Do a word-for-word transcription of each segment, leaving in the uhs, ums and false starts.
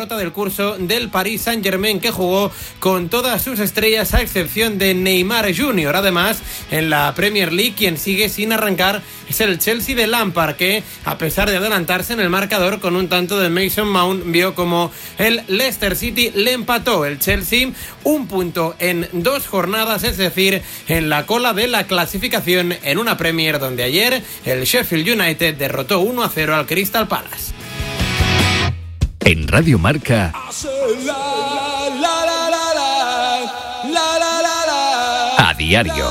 derrota del curso del Paris Saint-Germain, que jugó con todas sus estrellas a excepción de Neymar junior Además, en la Premier League, quien sigue sin arrancar es el Chelsea de Lampard, que a pesar de adelantarse en el marcador con un tanto de Mason Mount, vio como el Leicester City le empató. El Chelsea un punto en dos jornadas, es decir, en la cola de la clasificación, en una Premier donde ayer el Sheffield United derrotó uno a cero al Crystal Palace. En Radio Marca, a diario.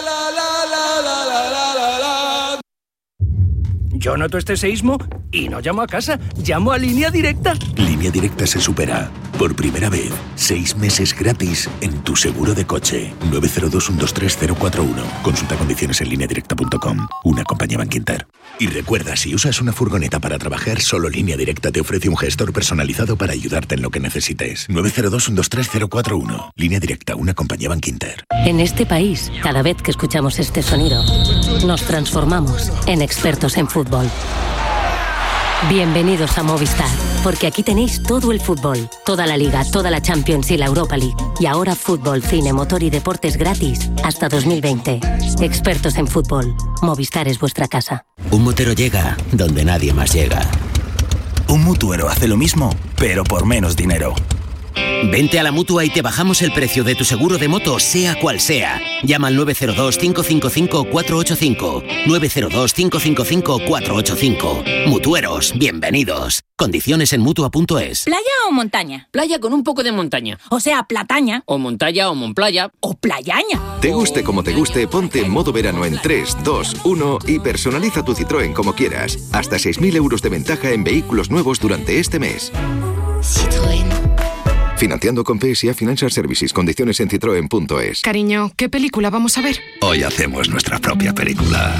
Yo noto este seísmo y no llamo a casa, llamo a Línea Directa. Línea Directa se supera. Por primera vez, seis meses gratis en tu seguro de coche. nueve cero dos, uno dos tres, cero cuatro uno. Consulta condiciones en línea directa punto com. Una compañía Bankinter. Y recuerda, si usas una furgoneta para trabajar, solo Línea Directa te ofrece un gestor personalizado para ayudarte en lo que necesites. nueve cero dos, uno dos tres, cero cuatro uno. Línea Directa, una compañía Bankinter. En este país, cada vez que escuchamos este sonido, nos transformamos en expertos en fútbol. Bienvenidos a Movistar, porque aquí tenéis todo el fútbol, toda la Liga, toda la Champions y la Europa League. Y ahora fútbol, cine, motor y deportes gratis hasta dos mil veinte. Expertos en fútbol. Movistar es vuestra casa. Un motero llega donde nadie más llega. Un mutuero hace lo mismo, pero por menos dinero. Vente a la Mutua y te bajamos el precio de tu seguro de moto, sea cual sea. Llama al nueve cero dos, cinco cinco cinco, cuatro ocho cinco. nueve cero dos, cinco cinco cinco, cuatro ocho cinco. Mutueros, bienvenidos. Condiciones en Mutua punto es. ¿Playa o montaña? Playa con un poco de montaña. O sea, plataña. O montaña o monplaya. O playaña. Te guste como te guste, ponte en modo verano en tres, dos, uno y personaliza tu Citroën como quieras. Hasta seis mil euros de ventaja en vehículos nuevos durante este mes. Citroën. Financiando con P S A Financial Services. Condiciones en citroen punto es. Cariño, ¿qué película vamos a ver? Hoy hacemos nuestra propia película.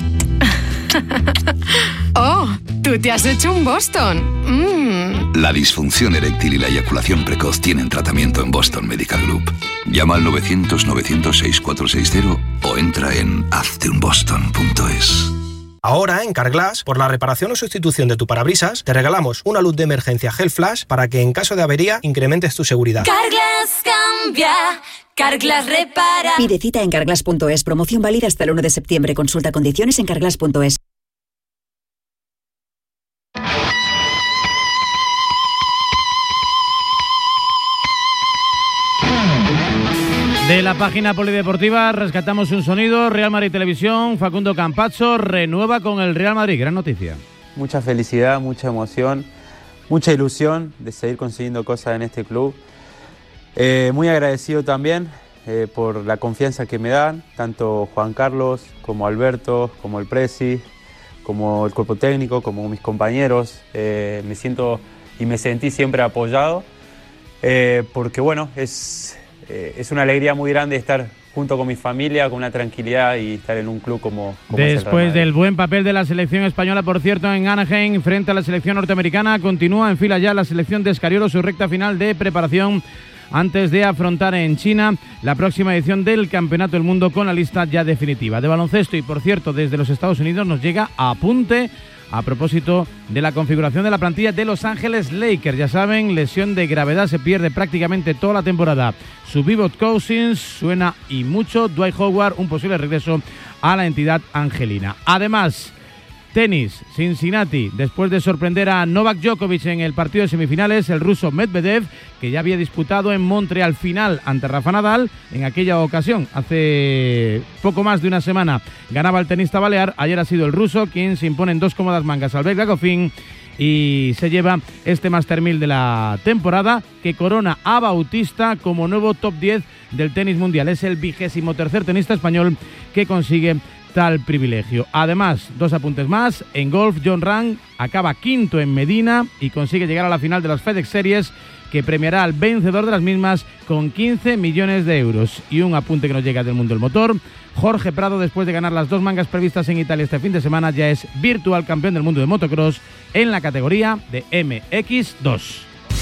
Oh, tú te has hecho un Boston. Mm. La disfunción eréctil y la eyaculación precoz tienen tratamiento en Boston Medical Group. Llama al novecientos, novecientos, sesenta y cuatro sesenta o entra en hazte un boston punto es. Ahora, en Carglass, por la reparación o sustitución de tu parabrisas, te regalamos una luz de emergencia Gel Flash para que en caso de avería incrementes tu seguridad. Carglass cambia, Carglass repara. Pide cita en carglass punto es. Promoción válida hasta el uno de septiembre. Consulta condiciones en carglass punto es. De la página polideportiva rescatamos un sonido. Real Madrid Televisión, Facundo Campazzo renueva con el Real Madrid. Gran noticia. Mucha felicidad, mucha emoción, mucha ilusión de seguir consiguiendo cosas en este club. Eh, muy agradecido también eh, por la confianza que me dan, tanto Juan Carlos como Alberto, como el Presi, como el cuerpo técnico, como mis compañeros. Eh, me siento y me sentí siempre apoyado, eh, porque bueno, es... Eh, es una alegría muy grande estar junto con mi familia, con una tranquilidad y estar en un club como, como Después del buen papel de la selección española, por cierto, en Anaheim, frente a la selección norteamericana, continúa en fila ya la selección de Escariolo, su recta final de preparación antes de afrontar en China la próxima edición del Campeonato del Mundo con la lista ya definitiva. De baloncesto y, por cierto, desde los Estados Unidos nos llega apunte a propósito de la configuración de la plantilla de Los Ángeles Lakers. Ya saben, lesión de gravedad, se pierde prácticamente toda la temporada. Su pivot Cousins suena y mucho. Dwight Howard, un posible regreso a la entidad angelina. Además, tenis, Cincinnati, después de sorprender a Novak Djokovic en el partido de semifinales, el ruso Medvedev, que ya había disputado en Montreal final ante Rafa Nadal, en aquella ocasión, hace poco más de una semana, ganaba el tenista balear. Ayer ha sido el ruso quien se impone en dos cómodas mangas al belga Goffin y se lleva este Master mil de la temporada, que corona a Bautista como nuevo top diez del tenis mundial. Es el vigésimo tercer tenista español que consigue tal privilegio. Además, dos apuntes más. En golf, John Ram acaba quinto en Medina y consigue llegar a la final de las FedEx Series, que premiará al vencedor de las mismas con quince millones de euros. Y un apunte que nos llega del mundo del motor. Jorge Prado, después de ganar las dos mangas previstas en Italia este fin de semana, ya es virtual campeón del mundo de motocross en la categoría de M X dos.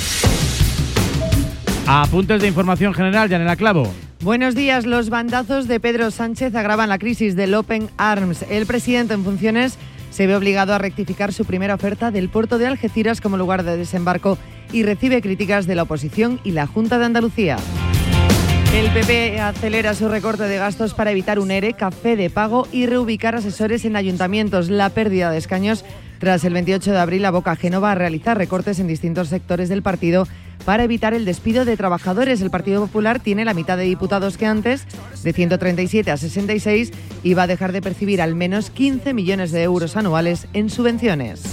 Apuntes de información general, Yanela Clavo. Buenos días. Los bandazos de Pedro Sánchez agravan la crisis del Open Arms. El presidente en funciones se ve obligado a rectificar su primera oferta del puerto de Algeciras como lugar de desembarco y recibe críticas de la oposición y la Junta de Andalucía. El P P acelera su recorte de gastos para evitar un ERE, café de pago y reubicar asesores en ayuntamientos. La pérdida de escaños tras el veintiocho de abril aboca a Génova a realizar recortes en distintos sectores del partido para evitar el despido de trabajadores. El Partido Popular tiene la mitad de diputados que antes, de ciento treinta y siete a sesenta y seis, y va a dejar de percibir al menos quince millones de euros anuales en subvenciones.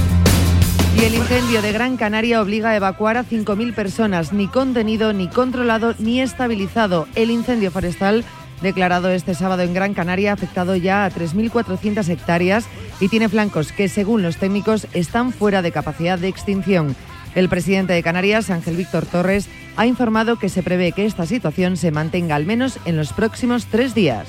Y el incendio de Gran Canaria obliga a evacuar a cinco mil personas, ni contenido, ni controlado, ni estabilizado. El incendio forestal, declarado este sábado en Gran Canaria, ha afectado ya a tres mil cuatrocientas hectáreas y tiene flancos que, según los técnicos, están fuera de capacidad de extinción. El presidente de Canarias, Ángel Víctor Torres, ha informado que se prevé que esta situación se mantenga al menos en los próximos tres días.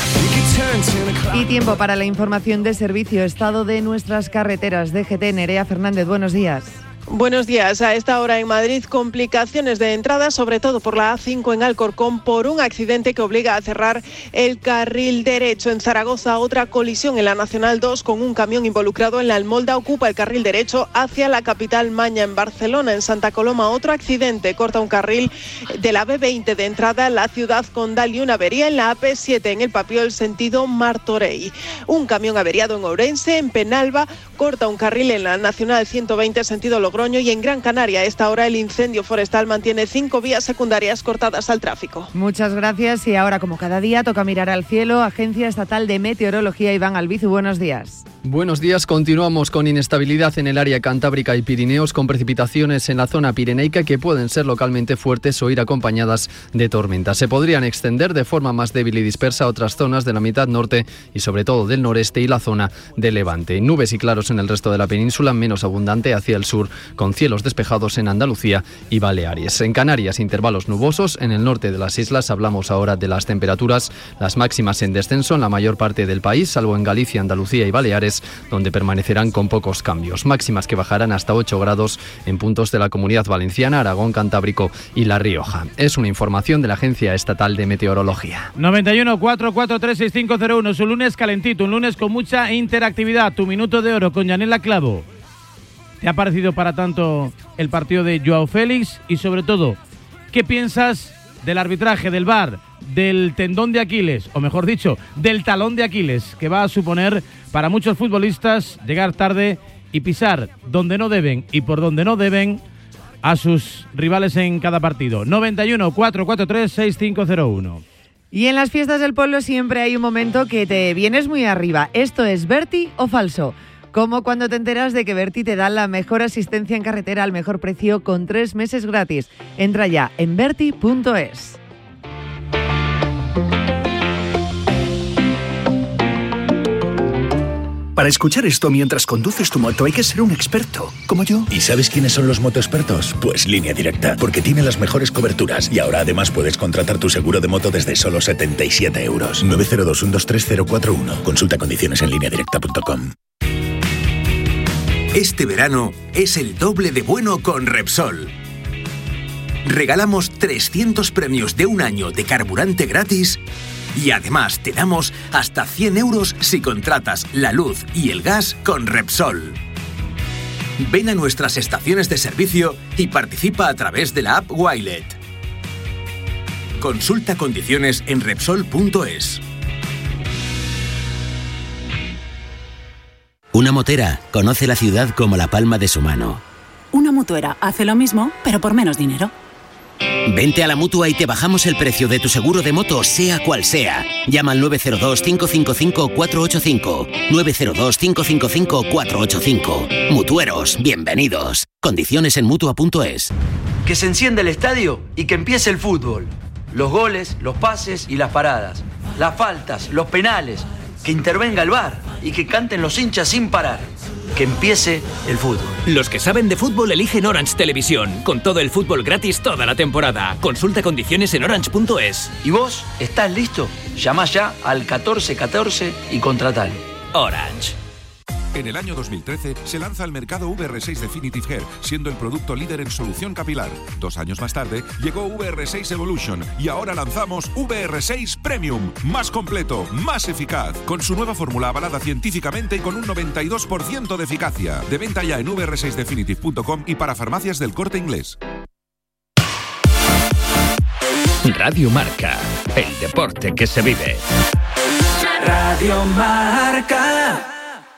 Y tiempo para la información de servicio, estado de nuestras carreteras. D G T, Nerea Fernández, buenos días. Buenos días. A esta hora en Madrid, complicaciones de entrada, sobre todo por la A cinco en Alcorcón, por un accidente que obliga a cerrar el carril derecho. En Zaragoza, otra colisión en la Nacional dos con un camión involucrado en la Almolda ocupa el carril derecho hacia la capital Maña. En Barcelona, en Santa Coloma, otro accidente corta un carril de la B veinte de entrada a la ciudad condal y una avería en la A P siete en el Papiol, sentido Martorell. Un camión averiado en Ourense, en Penalba, corta un carril en la Nacional ciento veinte, sentido Logroño. Y en Gran Canaria, a esta hora, el incendio forestal mantiene cinco vías secundarias cortadas al tráfico. Muchas gracias. Y ahora, como cada día, toca mirar al cielo. Agencia Estatal de Meteorología, Iván Albizu, buenos días. Buenos días. Continuamos con inestabilidad en el área cantábrica y Pirineos, con precipitaciones en la zona pirenaica que pueden ser localmente fuertes o ir acompañadas de tormentas. Se podrían extender de forma más débil y dispersa a otras zonas de la mitad norte y sobre todo del noreste y la zona de Levante. Nubes y claros en el resto de la península, menos abundante hacia el sur, con cielos despejados en Andalucía y Baleares. En Canarias, intervalos nubosos. En el norte de las islas hablamos ahora de las temperaturas, las máximas en descenso en la mayor parte del país, salvo en Galicia, Andalucía y Baleares, donde permanecerán con pocos cambios. Máximas que bajarán hasta ocho grados en puntos de la Comunidad Valenciana, Aragón, Cantábrico y La Rioja. Es una información de la Agencia Estatal de Meteorología. noventa y uno, cuatro cuatro tres, seis cinco cero uno. Es un lunes calentito, un lunes con mucha interactividad. Tu minuto de oro con Yanela Clavo. ¿Te ha parecido para tanto el partido de Joao Félix? Y sobre todo, ¿qué piensas del arbitraje, del V A R, del tendón de Aquiles, o mejor dicho, del talón de Aquiles, que va a suponer para muchos futbolistas llegar tarde y pisar donde no deben y por donde no deben a sus rivales en cada partido? noventa y uno, cuatro cuatro tres, seis cinco cero uno. Y en las fiestas del pueblo siempre hay un momento que te vienes muy arriba. ¿Esto es Berti o falso? Como cuando te enteras de que Berti te da la mejor asistencia en carretera al mejor precio con tres meses gratis. Entra ya en berti punto es. Para escuchar esto mientras conduces tu moto hay que ser un experto, como yo. ¿Y sabes quiénes son los motoexpertos? Pues Línea Directa, porque tiene las mejores coberturas. Y ahora además puedes contratar tu seguro de moto desde solo setenta y siete euros. nueve cero dos, uno dos tres, cero cuatro uno. Consulta condiciones en línea directa punto com. Este verano es el doble de bueno con Repsol. Regalamos trescientos premios de un año de carburante gratis y además te damos hasta cien euros si contratas la luz y el gas con Repsol. Ven a nuestras estaciones de servicio y participa a través de la app Wilet. Consulta condiciones en Repsol punto es. Una motera conoce la ciudad como la palma de su mano. Una mutuera hace lo mismo, pero por menos dinero. Vente a la Mutua y te bajamos el precio de tu seguro de moto, sea cual sea. Llama al nueve cero dos, cinco cinco cinco, cuatro ocho cinco. nueve cero dos, cinco cinco cinco, cuatro ocho cinco. Mutueros, bienvenidos. Condiciones en Mutua punto es. Que se encienda el estadio y que empiece el fútbol. Los goles, los pases y las paradas. Las faltas, los penales. Que intervenga el V A R y que canten los hinchas sin parar. Que empiece el fútbol. Los que saben de fútbol eligen Orange Televisión, con todo el fútbol gratis toda la temporada. Consulta condiciones en orange punto es. ¿Y vos estás listo? Llama ya al catorce catorce y contratalo. Orange. En el año dos mil trece se lanza al mercado V R seis Definitive Hair, siendo el producto líder en solución capilar. Dos años más tarde llegó V R seis Evolution y ahora lanzamos V R seis Premium, más completo, más eficaz, con su nueva fórmula avalada científicamente y con un noventa y dos por ciento de eficacia. De venta ya en v r seis definitive punto com y para farmacias del Corte Inglés. Radio Marca, el deporte que se vive. Radio Marca.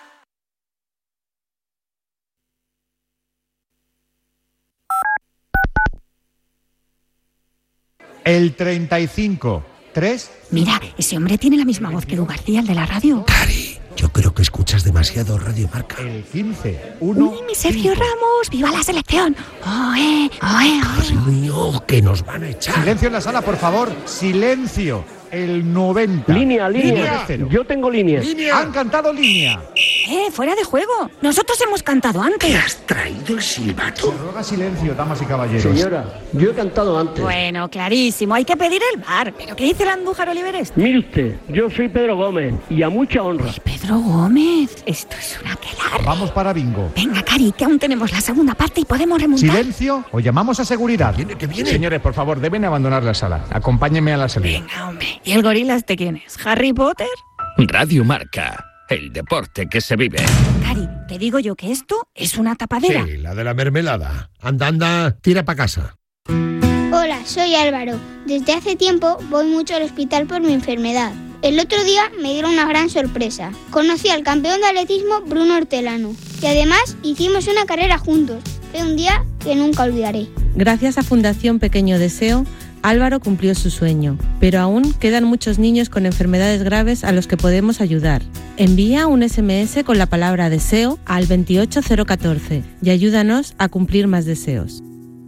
El treinta y cinco, tres. Mira, ese hombre tiene la misma voz que Edu García, el de la radio. Cari, yo creo que escuchas demasiado Radio Marca. El quince, uno. ¡Uy, mi Sergio Ramos! ¡Viva la selección! ¡Oe, oe, oe! Cariño, que nos van a echar. Silencio en la sala, por favor. Silencio. El noventa. Línea, línea. línea. Yo tengo línea. línea. Han cantado línea. ¡Eh, fuera de juego! Nosotros hemos cantado antes. ¿Te has traído el silbato? Se ruega silencio, damas y caballeros. Señora, yo he cantado antes. Bueno, clarísimo. Hay que pedir el bar. ¿Pero qué dice el Andújar Oliver este? Mire usted, yo soy Pedro Gómez y a mucha honra. Pues Pedro Gómez, esto es una aquelarre. Vamos para bingo. Venga, Cari, que aún tenemos la segunda parte y podemos remontar. Silencio o llamamos a seguridad. ¿Viene, que viene? Señores, por favor, deben abandonar la sala. Acompáñenme a la salida. Venga, hombre. ¿Y el gorila este quién es? ¿Harry Potter? Radio Marca, el deporte que se vive. Cari, te digo yo que esto es una tapadera. Sí, la de la mermelada. Anda, anda, tira para casa. Hola, soy Álvaro. Desde hace tiempo voy mucho al hospital por mi enfermedad. El otro día me dieron una gran sorpresa. Conocí al campeón de atletismo Bruno Hortelano y además hicimos una carrera juntos. Fue un día que nunca olvidaré. Gracias a Fundación Pequeño Deseo, Álvaro cumplió su sueño, pero aún quedan muchos niños con enfermedades graves a los que podemos ayudar. Envía un ese eme ese con la palabra deseo al veintiocho cero catorce y ayúdanos a cumplir más deseos.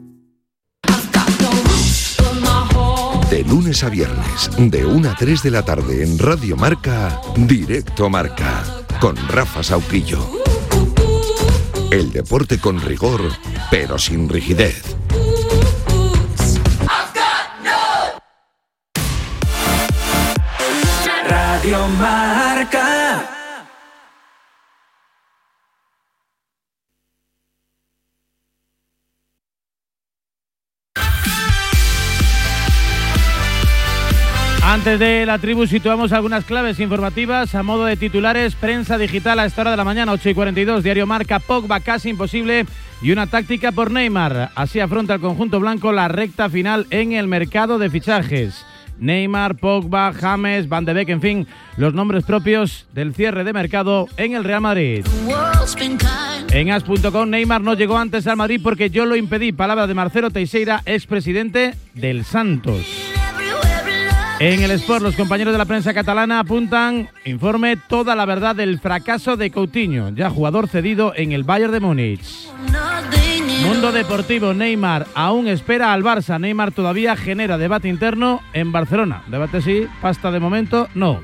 De lunes a viernes, de una a tres de la tarde en Radio Marca, Directo Marca, con Rafa Sauquillo. El deporte con rigor, pero sin rigidez. Radio Marca. Antes de la tribu situamos algunas claves informativas a modo de titulares. Prensa digital a esta hora de la mañana, ocho y cuarenta y dos. Diario Marca, Pogba casi imposible y una táctica por Neymar. Así afronta el conjunto blanco la recta final en el mercado de fichajes. Neymar, Pogba, James, Van de Beek, en fin, los nombres propios del cierre de mercado en el Real Madrid. En as punto com, Neymar no llegó antes al Madrid porque yo lo impedí. Palabra de Marcelo Teixeira, expresidente del Santos. En el Sport, los compañeros de la prensa catalana apuntan, informe, toda la verdad del fracaso de Coutinho, ya jugador cedido en el Bayern de Múnich. Mundo Deportivo, Neymar aún espera al Barça. Neymar todavía genera debate interno en Barcelona. Debate sí, pasta de momento no.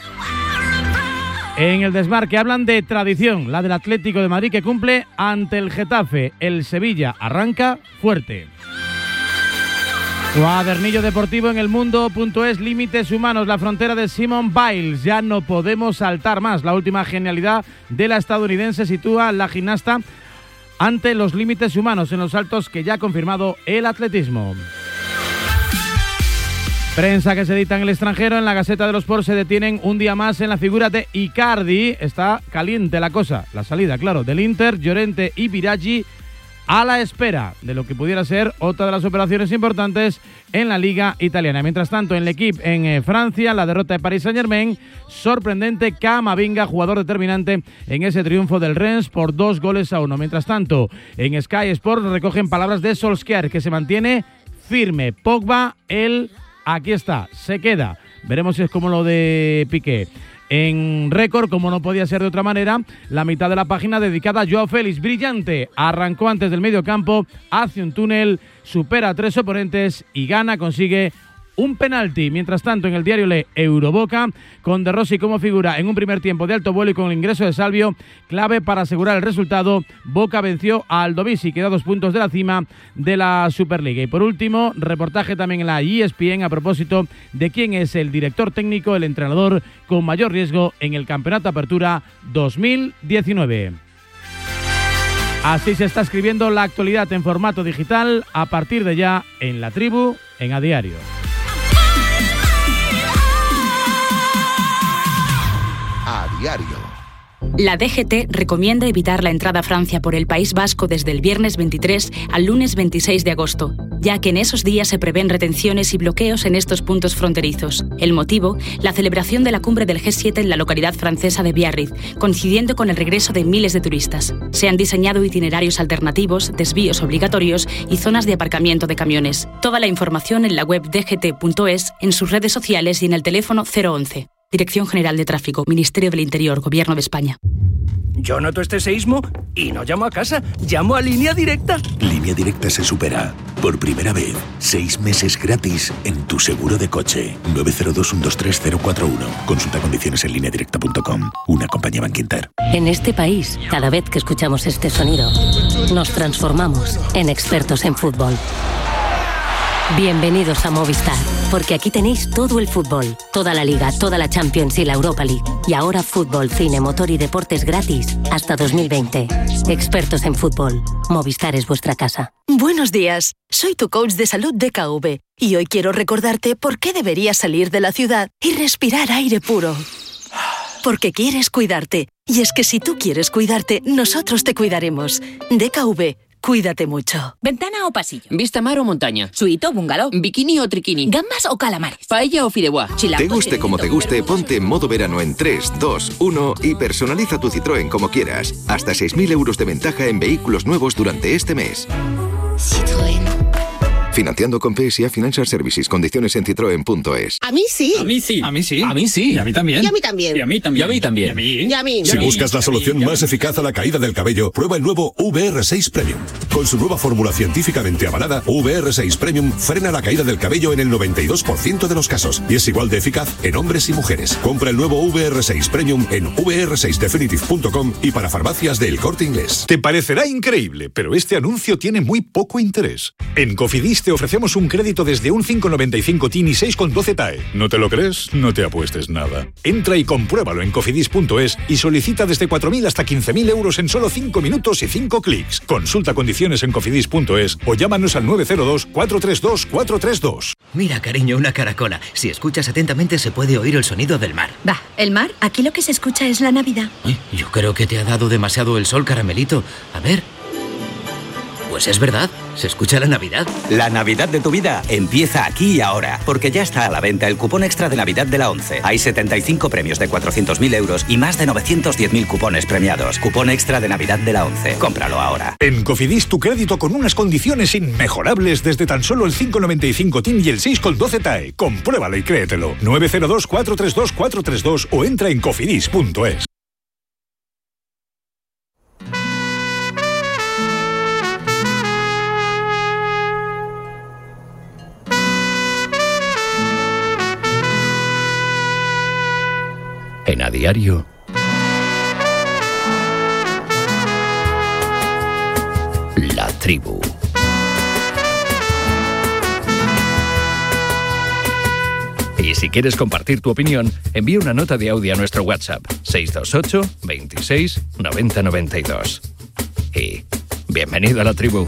En el Desmarque hablan de tradición, la del Atlético de Madrid que cumple ante el Getafe. El Sevilla arranca fuerte. Cuadernillo deportivo en el mundo.es, límites humanos, la frontera de Simone Biles. Ya no podemos saltar más. La última genialidad de la estadounidense sitúa a la gimnasta ante los límites humanos en los saltos que ya ha confirmado el atletismo. Prensa que se edita en el extranjero, en la Gaceta de los Sports se detienen un día más en la figura de Icardi. Está caliente la cosa, la salida, claro, del Inter, Llorente y Biraghi a la espera de lo que pudiera ser otra de las operaciones importantes en la Liga Italiana. Mientras tanto, en l'Equipe en eh, Francia, la derrota de Paris Saint-Germain, sorprendente, Camavinga, jugador determinante en ese triunfo del Rennes por dos goles a uno. Mientras tanto, en Sky Sports recogen palabras de Solskjaer, que se mantiene firme. Pogba, él, aquí está, se queda. Veremos si es como lo de Piqué. En récord, como no podía ser de otra manera, la mitad de la página dedicada a Joao Félix, brillante. Arrancó antes del medio campo, hace un túnel, supera a tres oponentes y gana, consigue un penalti. Mientras tanto, en el diario Le Euroboca, con De Rossi como figura en un primer tiempo de alto vuelo y con el ingreso de Salvio, clave para asegurar el resultado, Boca venció a Aldovisi, queda dos puntos de la cima de la Superliga. Y por último, reportaje también en la E S P N a propósito de quién es el director técnico, el entrenador con mayor riesgo en el Campeonato Apertura dos mil diecinueve. Así se está escribiendo la actualidad en formato digital a partir de ya en La Tribu, en A Diario. A Diario. La D G T recomienda evitar la entrada a Francia por el País Vasco desde el viernes veintitrés al lunes veintiséis de agosto, ya que en esos días se prevén retenciones y bloqueos en estos puntos fronterizos. El motivo, la celebración de la cumbre del G siete en la localidad francesa de Biarritz, coincidiendo con el regreso de miles de turistas. Se han diseñado itinerarios alternativos, desvíos obligatorios y zonas de aparcamiento de camiones. Toda la información en la web d g t punto es, en sus redes sociales y en el teléfono cero once. Dirección General de Tráfico, Ministerio del Interior, Gobierno de España. Yo noto este seísmo y no llamo a casa, llamo a Línea Directa. Línea Directa se supera. Por primera vez, seis meses gratis en tu seguro de coche. nueve cero dos, uno dos tres, cero cuatro uno. Consulta condiciones en línea directa punto com. Una compañía Bankinter. En este país, cada vez que escuchamos este sonido, nos transformamos en expertos en fútbol. Bienvenidos a Movistar, porque aquí tenéis todo el fútbol, toda la Liga, toda la Champions y la Europa League. Y ahora fútbol, cine, motor y deportes gratis hasta dos mil veinte. Expertos en fútbol. Movistar es vuestra casa. Buenos días, soy tu coach de salud D K V y hoy quiero recordarte por qué deberías salir de la ciudad y respirar aire puro. Porque quieres cuidarte. Y es que si tú quieres cuidarte, nosotros te cuidaremos. D K V. Cuídate mucho. ¿Ventana o pasillo? ¿Vista mar o montaña? ¿Suite o bungalow? ¿Bikini o triquini? ¿Gambas o calamares? ¿Paella o fideuá? Te guste como te guste, ponte en modo verano en tres, dos, uno y personaliza tu Citroën como quieras. Hasta seis mil euros de ventaja en vehículos nuevos durante este mes. Citroën. Financiando con P S A Financial Services. Condiciones en citroen punto es. A mí sí. A mí sí. A mí sí. A mí sí. Y a mí también. Y a mí también. Y a mí también. Y a mí también. Y a mí. Y a mí. Si buscas la solución más eficaz a la caída del cabello, prueba el nuevo V R seis Premium. Con su nueva fórmula científicamente avalada, V R seis Premium frena la caída del cabello en el noventa y dos por ciento de los casos y es igual de eficaz en hombres y mujeres. Compra el nuevo V R seis Premium en v r seis definitive punto com y para farmacias de El Corte Inglés. Te parecerá increíble, pero este anuncio tiene muy poco interés. En Cofidis te ofrecemos un crédito desde un cinco coma noventa y cinco T I N y seis coma doce T A E. ¿No te lo crees? No te apuestes nada. Entra y compruébalo en cofidis punto es y solicita desde cuatro mil hasta quince mil euros en solo cinco minutos y cinco clics. Consulta condiciones en cofidis punto es o llámanos al nueve cero dos, cuatro tres dos, cuatro tres dos. Mira, cariño, una caracola. Si escuchas atentamente se puede oír el sonido del mar. Va, ¿el mar? Aquí lo que se escucha es la Navidad. Ay, yo creo que te ha dado demasiado el sol, caramelito. A ver... Pues es verdad, se escucha la Navidad. La Navidad de tu vida empieza aquí y ahora, porque ya está a la venta el cupón extra de Navidad de la ONCE. Hay setenta y cinco premios de cuatrocientos mil euros y más de novecientos diez mil cupones premiados. Cupón extra de Navidad de la ONCE. Cómpralo ahora. En Cofidis tu crédito con unas condiciones inmejorables desde tan solo el cinco coma noventa y cinco T I N y el seis coma doce T A E. Compruébalo y créetelo. nueve cero dos, cuatro tres dos, cuatro tres dos o entra en cofidis punto es. En A Diario, La Tribu. Y si quieres compartir tu opinión, envía una nota de audio a nuestro WhatsApp seis dos ocho, veintiséis, noventa, noventa y dos. Y bienvenido a La Tribu.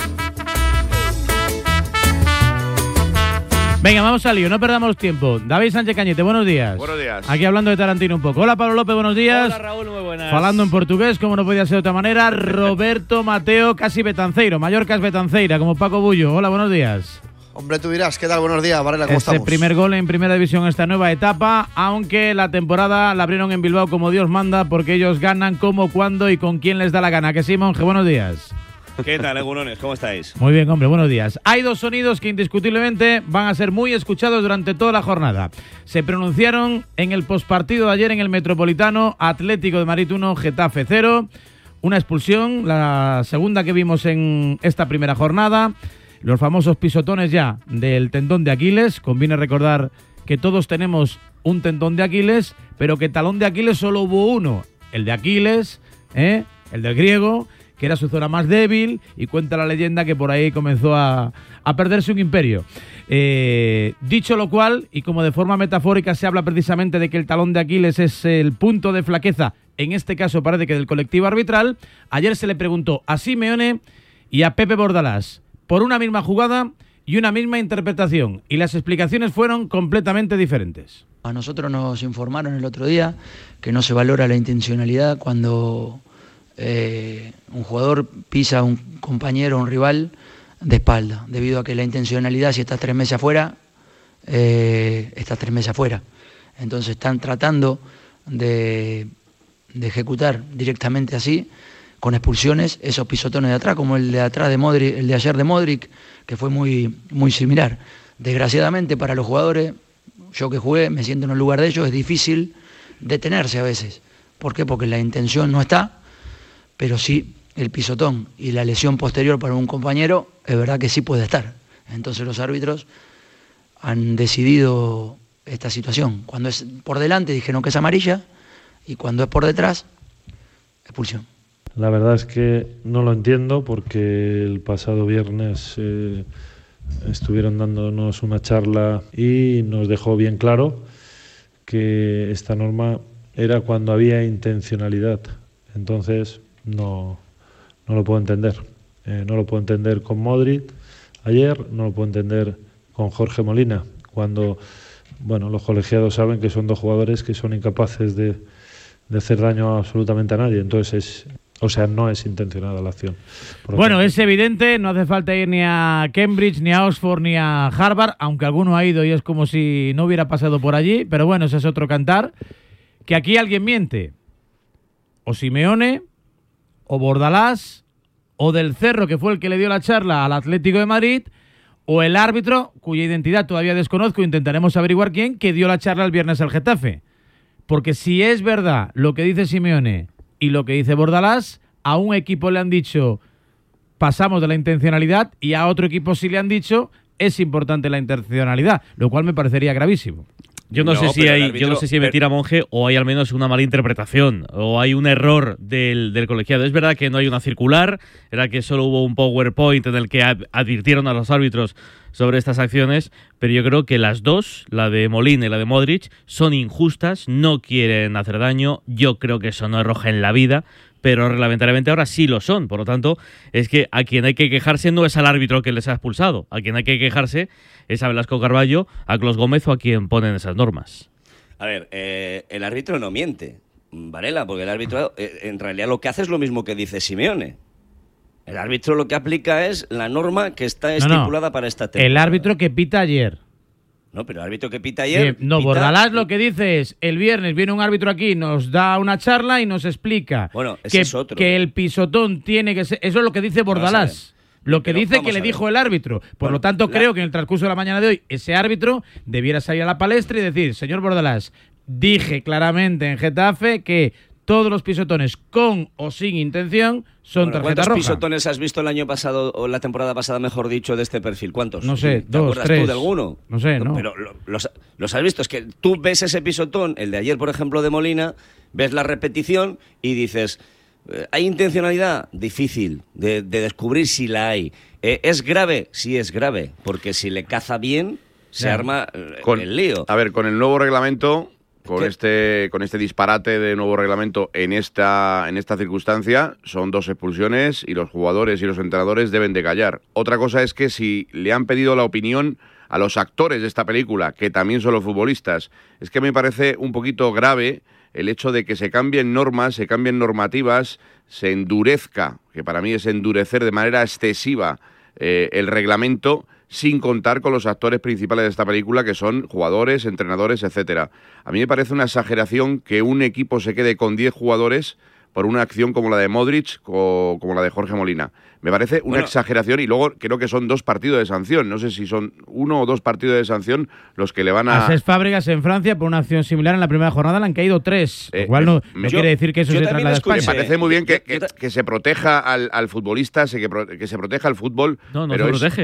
Venga, vamos al lío, no perdamos tiempo. David Sánchez Cañete, buenos días. Buenos días. Aquí hablando de Tarantino un poco. Hola, Pablo López, buenos días. Hola, Raúl, muy buenas. Falando en portugués, como no podía ser de otra manera. Roberto Mateo, casi Betanceiro. Mallorca es Betanceira, como Paco Bullo. Hola, buenos días. Hombre, tú dirás, ¿qué tal? Buenos días, Varela, ¿cómo este estamos? Primer gol en Primera División esta nueva etapa, aunque la temporada la abrieron en Bilbao como Dios manda, porque ellos ganan como, cuando y con quién les da la gana. ¿Que sí, Monje? Buenos días. ¿Qué tal, Egunones? ¿Cómo estáis? Muy bien, hombre, buenos días. Hay dos sonidos que indiscutiblemente van a ser muy escuchados durante toda la jornada. Se pronunciaron en el postpartido de ayer en el Metropolitano, Atlético de Madrid uno, Getafe cero. Una expulsión, la segunda que vimos en esta primera jornada. Los famosos pisotones ya del tendón de Aquiles. Conviene recordar que todos tenemos un tendón de Aquiles, pero que talón de Aquiles solo hubo uno, el de Aquiles, ¿eh? el del griego, que era su zona más débil, y cuenta la leyenda que por ahí comenzó a, a perderse un imperio. Eh, dicho lo cual, y como de forma metafórica se habla precisamente de que el talón de Aquiles es el punto de flaqueza, en este caso parece que del colectivo arbitral, ayer se le preguntó a Simeone y a Pepe Bordalás por una misma jugada y una misma interpretación, y las explicaciones fueron completamente diferentes. A nosotros nos informaron el otro día que no se valora la intencionalidad cuando eh, un jugador pisa a un compañero o un rival de espalda, debido a que la intencionalidad, si estás tres meses afuera, eh, estás tres meses afuera. Entonces están tratando de, de ejecutar directamente así, con expulsiones, esos pisotones de atrás, como el de atrás de Modric, el de ayer de Modric, que fue muy, muy similar. Desgraciadamente para los jugadores, yo que jugué, me siento en el lugar de ellos, es difícil detenerse a veces. ¿Por qué? Porque la intención no está, pero sí el pisotón y la lesión posterior para un compañero, es verdad que sí puede estar. Entonces los árbitros han decidido esta situación. Cuando es por delante dijeron que es amarilla, y cuando es por detrás, expulsión. La verdad es que no lo entiendo, porque el pasado viernes eh, estuvieron dándonos una charla y nos dejó bien claro que esta norma era cuando había intencionalidad. Entonces no, no lo puedo entender. Eh, no lo puedo entender con Modric ayer, no lo puedo entender con Jorge Molina, cuando bueno, los colegiados saben que son dos jugadores que son incapaces de, de hacer daño absolutamente a nadie. Entonces es... O sea, no es intencionada la acción. Bueno, tanto, es evidente, no hace falta ir ni a Cambridge, ni a Oxford, ni a Harvard, aunque alguno ha ido y es como si no hubiera pasado por allí, pero bueno, ese es otro cantar, que aquí alguien miente. O Simeone, o Bordalás, o Del Cerro, que fue el que le dio la charla al Atlético de Madrid, o el árbitro, cuya identidad todavía desconozco, intentaremos averiguar quién, que dio la charla el viernes al Getafe. Porque si es verdad lo que dice Simeone y lo que dice Bordalás, a un equipo le han dicho pasamos de la intencionalidad y a otro equipo sí le han dicho es importante la intencionalidad, lo cual me parecería gravísimo. Yo no, no sé si hay, árbitro, yo no sé si hay mentira monje o hay al menos una mala interpretación o hay un error del, del colegiado. Es verdad que no hay una circular, era que solo hubo un PowerPoint en el que advirtieron a los árbitros sobre estas acciones, pero yo creo que las dos, la de Molina y la de Modric, son injustas, no quieren hacer daño. Yo creo que eso no es roja en la vida, pero reglamentariamente ahora sí lo son. Por lo tanto, es que a quien hay que quejarse no es al árbitro que les ha expulsado, a quien hay que quejarse es a Velasco Carballo, a Clos Gómez o a quien ponen esas normas. A ver, eh, el árbitro no miente, Varela, porque el árbitro eh, en realidad lo que hace es lo mismo que dice Simeone. El árbitro lo que aplica es la norma que está estipulada no, no. para esta temporada. El árbitro que pita ayer. No, pero el árbitro que pita ayer... Eh, no, pita... Bordalás lo que dice es, el viernes viene un árbitro aquí, nos da una charla y nos explica bueno, ese que, es otro. que el pisotón tiene que ser... Eso es lo que dice Bordalás. Lo que pero dice que le dijo el árbitro. Por bueno, lo tanto, la... creo que en el transcurso de la mañana de hoy, ese árbitro debiera salir a la palestra y decir, señor Bordalás, dije claramente en Getafe que todos los pisotones con o sin intención son bueno, tarjeta ¿cuántos roja. ¿Cuántos pisotones has visto el año pasado, o la temporada pasada, mejor dicho, de este perfil? ¿Cuántos? No sé, ¿Te dos, acuerdas tres. tú de alguno? No sé, ¿no? Pero lo, los, los has visto. Es que tú ves ese pisotón, el de ayer, por ejemplo, de Molina, ves la repetición y dices, ¿hay intencionalidad? Difícil de, de descubrir si la hay. Eh, ¿Es grave? Sí es grave, porque si le caza bien, se yeah. arma con, el lío. A ver, con el nuevo reglamento... Con este, con este disparate de nuevo reglamento en esta, en esta circunstancia, son dos expulsiones y los jugadores y los entrenadores deben de callar. Otra cosa es que si le han pedido la opinión a los actores de esta película, que también son los futbolistas, es que me parece un poquito grave el hecho de que se cambien normas, se cambien normativas, se endurezca, que para mí es endurecer de manera excesiva eh, el reglamento, sin contar con los actores principales de esta película, que son jugadores, entrenadores, etcétera. A mí me parece una exageración que un equipo se quede con diez jugadores por una acción como la de Modric o como la de Jorge Molina. Me parece una bueno, exageración y luego creo que son dos partidos de sanción. No sé si son uno o dos partidos de sanción los que le van a... A Cesc Fábregas en Francia por una acción similar en la primera jornada le han caído tres. Eh, igual no, no yo, quiere decir que eso se traslada a España. Me parece muy bien que, que, que se proteja al, al futbolista, que, que se proteja al fútbol. No, no pero se es, protege.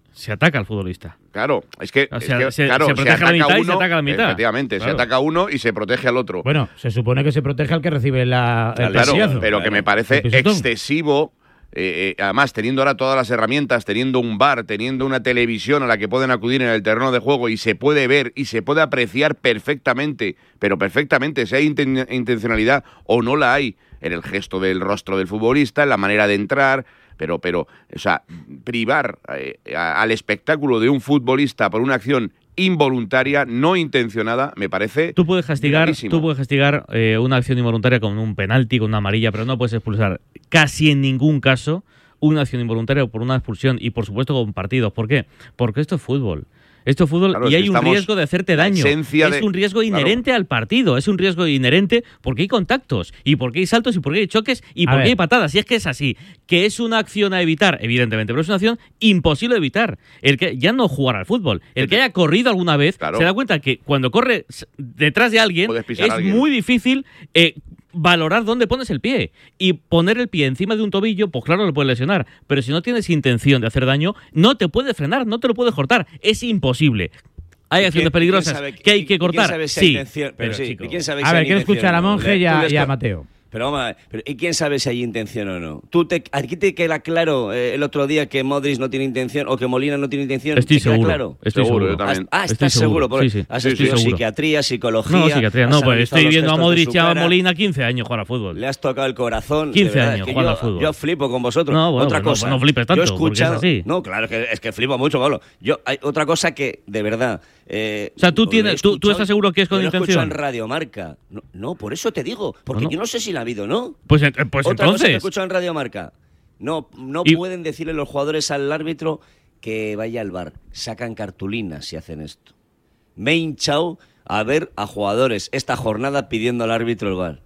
se ataca al futbolista. Claro, es que, o sea, es que se, claro, se protege se a la mitad uno, y se ataca a la mitad. Efectivamente, claro. se ataca a uno y se protege al otro. Bueno, se supone que se protege al que recibe la, el claro, pesillazo. pero que me parece excesivo. Eh, eh, además, teniendo ahora todas las herramientas, teniendo un bar, teniendo una televisión a la que pueden acudir en el terreno de juego y se puede ver y se puede apreciar perfectamente, pero perfectamente, si hay inten- intencionalidad o no la hay, en el gesto del rostro del futbolista, en la manera de entrar, pero, pero o sea, privar eh, a, al espectáculo de un futbolista por una acción involuntaria, no intencionada, me parece. Tú puedes castigar, gravísimo. tú puedes castigar eh, una acción involuntaria con un penalti, con una amarilla, pero no puedes expulsar casi en ningún caso una acción involuntaria por una expulsión y por supuesto con partidos. ¿Por qué? Porque esto es fútbol. Esto es fútbol claro, y es hay un riesgo de hacerte daño. Es de... un riesgo inherente claro. al partido, es un riesgo inherente porque hay contactos y porque hay saltos y porque hay choques y A porque ver. hay patadas. Y es que es así, que es una acción a evitar, evidentemente, pero es una acción imposible de evitar. El que ya no jugar al fútbol, el que haya corrido alguna vez, claro. se da cuenta que cuando corre detrás de alguien es a alguien. muy difícil eh, valorar dónde pones el pie y poner el pie encima de un tobillo, pues claro, lo puedes lesionar, pero si no tienes intención de hacer daño, no te puedes frenar, no te lo puedes cortar, es imposible. Hay acciones peligrosas sabe, que hay que cortar, sabe si sí. Intención, pero, pero sí, ¿y quién sabe a si ver, hay quiero escuchar a Monje y a, les... y a Mateo. Pero vamos a ver, pero ¿y quién sabe si hay intención o no? ¿Tú te, ¿Aquí te queda claro eh, el otro día que Modric no tiene intención o que Molina no tiene intención? Estoy ¿Te queda seguro. claro? Estoy seguro, seguro. yo también. Ah, Estoy ¿estás seguro? seguro. Sí, sí. Has Sí, estudiado seguro. psiquiatría, psicología. No, psiquiatría, no, pues estoy viendo a Modric y a cara, Molina quince años jugar al fútbol. Le has tocado el corazón. quince verdad, años es que jugando yo, al fútbol. Yo flipo con vosotros. No, bueno, otra pues no, cosa. pues no flipes tanto, yo he escuchado, porque es así. No, claro, que es que flipo mucho, Pablo. Yo, hay otra cosa que, de verdad. Eh, o sea, tú, tienes, tú, tú estás seguro que es con lo he intención. escuchado en Radio Marca. No, no, por eso te digo. Porque no, no. yo no sé si la ha habido, ¿no? Pues, pues Otra entonces. cosa que he escuchado en Radio Marca. No, no y... pueden decirle los jugadores al árbitro que vaya al bar. Sacan cartulinas si hacen esto. Me he hinchado a ver a jugadores esta jornada pidiendo al árbitro el bar.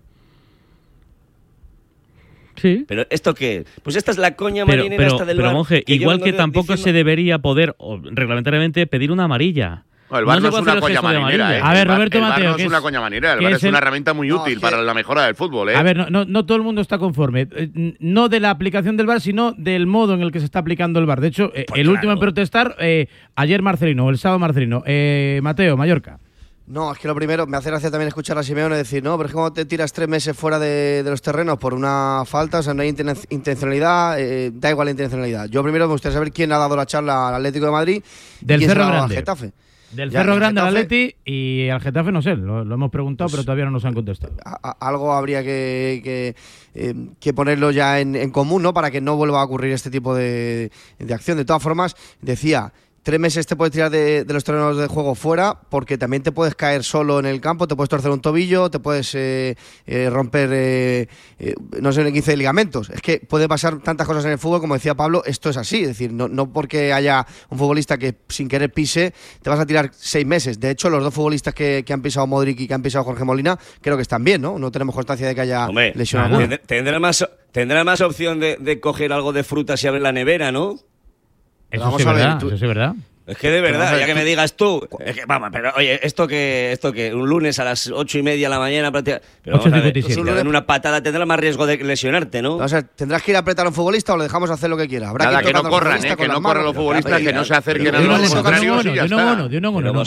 Sí. ¿Pero esto qué? Pues esta es la coña pero, marinera pero, esta del pero, bar. Monje, que igual que tampoco diciendo... se debería poder, o, reglamentariamente, pedir una amarilla. No, el bar no, no es una coña marinera, ¿eh? A ver, Roberto el bar, Mateo. El bar no es una coña marinera, el bar es, es una herramienta muy útil no, para que... la mejora del fútbol, ¿eh? A ver, no, no, no todo el mundo está conforme. No de la aplicación del bar, sino del modo en el que se está aplicando el bar. De hecho, pues el claro. último en protestar, eh, ayer Marcelino, o el sábado Marcelino. Eh, Mateo, Mallorca. No, es que lo primero, me hace gracia también escuchar a Simeone decir, no, pero es que cuando te tiras tres meses fuera de, de los terrenos por una falta, o sea, no hay inten- intencionalidad, eh, da igual la intencionalidad. Yo primero me gustaría saber quién ha dado la charla al Atlético de Madrid del y quién Ferro se la ha dado Grande. al Getafe. Del ya, Ferro Grande Getafe, al Atleti y al Getafe no sé, lo, lo hemos preguntado, pues, pero todavía no nos han contestado. A, a, algo habría que, que, eh, que ponerlo ya en, en común, ¿no? Para que no vuelva a ocurrir este tipo de, de acción. De todas formas, decía... Tres meses te puedes tirar de, de los terrenos de juego fuera porque también te puedes caer solo en el campo, te puedes torcer un tobillo, te puedes eh, eh, romper, eh, eh, no sé, quince ligamentos. Es que puede pasar tantas cosas en el fútbol, como decía Pablo, esto es así. Es decir, no, no porque haya un futbolista que sin querer pise, te vas a tirar seis meses. De hecho, los dos futbolistas que, que han pisado Modric y que han pisado Jorge Molina, creo que están bien, ¿no? No tenemos constancia de que haya Hombre, lesión no, alguna. Tendrá más, tendrá más opción de, de coger algo de frutas y abrir la nevera, ¿no? Eso sí es verdad, eso sí es verdad. Es que de verdad, ya que me digas tú, es que, vamos, pero oye, esto que, esto que un lunes a las ocho y media de la mañana, pero vamos a ver, si te dan una patada tendrás más riesgo de lesionarte, ¿no? O sea, tendrás que ir a apretar a un futbolista o le dejamos hacer lo que quiera. Habrá Nada, que, que no corran, eh, que no corran los futbolistas, que no se acerquen a los contrarios y ya está. No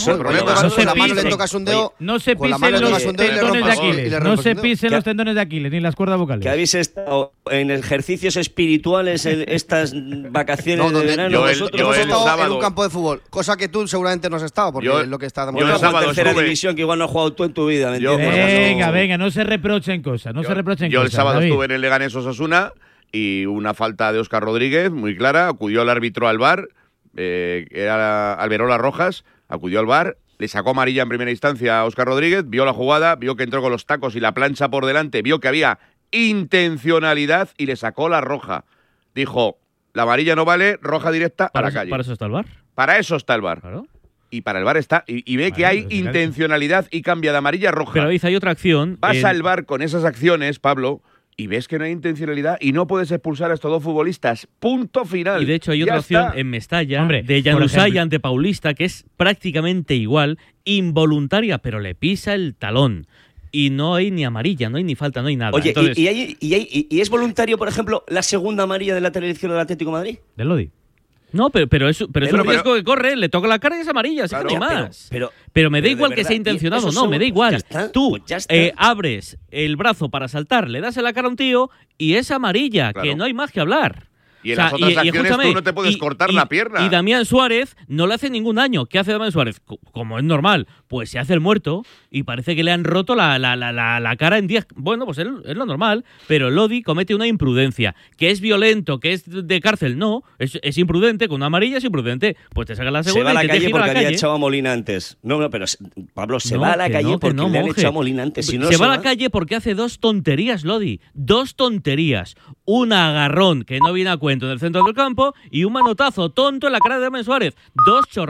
se pisen los tendones de Aquiles, no se pisen los tendones de Aquiles ni las cuerdas vocales. Que habéis estado en ejercicios espirituales en estas vacaciones de verano. Yo hemos estado en un campo de fútbol, cosa que tú seguramente no has estado, porque yo, es lo que está demostrando. Yo en la tercera estuve. división que igual no has jugado tú en tu vida. ¿me yo, venga, no. venga, no se reprochen cosas, no yo, se reprochen yo cosas. Yo el sábado David. estuve en el Leganés Osasuna y una falta de Óscar Rodríguez, muy clara, acudió el árbitro al V A R, eh, era Alberola Rojas, acudió al V A R, le sacó amarilla en primera instancia a Óscar Rodríguez, vio la jugada, vio que entró con los tacos y la plancha por delante, vio que había intencionalidad y le sacó la roja. Dijo, la amarilla no vale, roja directa para a la calle. ¿Para eso está el V A R? Para eso está el V A R. Claro. Y para el V A R está, y, y ve vale, que hay intencionalidad y cambia de amarilla a roja. Pero dice, hay otra acción. Vas en... al V A R con esas acciones, Pablo, y ves que no hay intencionalidad y no puedes expulsar a estos dos futbolistas. Punto final. Y de hecho hay ya otra está. opción en Mestalla, Hombre, de Januzaj ante Paulista, que es prácticamente igual, involuntaria, pero le pisa el talón. Y no hay ni amarilla, no hay ni falta, no hay nada. Oye, Entonces... ¿y, y, hay, y, hay, y, ¿y es voluntario, por ejemplo, la segunda amarilla del lateral izquierdo del Atlético de Madrid? Del Lodi. No, pero, pero, eso, pero, Pero- es un riesgo pero- que corre, le toca la cara y es amarilla, así que no hay Claro, más. pero- Pero me da pero de igual que verdad, sea y intencionado, eso no, me da son- igual. ya está, Tú pues ya está. eh, abres el brazo para saltar, le das en la cara a un tío y es amarilla, Claro. que no hay más que hablar. Y en O sea, las otras acciones escúchame, tú no te puedes y- cortar y- la pierna. Y Damián Suárez no le hace ningún daño. ¿Qué hace Damián Suárez? Co- Como es normal, pues se hace el muerto y parece que le han roto la, la, la, la, la cara en diez. Bueno, pues es, es lo normal, pero Lodi comete una imprudencia. ¿Que es violento, que es de cárcel? No, es, es imprudente, con una amarilla es imprudente. Pues te saca la Se segunda va a la y te calle deja ir a porque la había calle. echado a Molina antes. No, no, pero se- Pablo se No, va a la que calle no, que porque no, le han monje. echado a Molina antes. Si no, se va a la va. calle porque hace dos tonterías, Lodi. Dos tonterías. Un agarrón que no viene a cuento en el centro del campo y un manotazo tonto en la cara de Damián Suárez. Dos chorradas.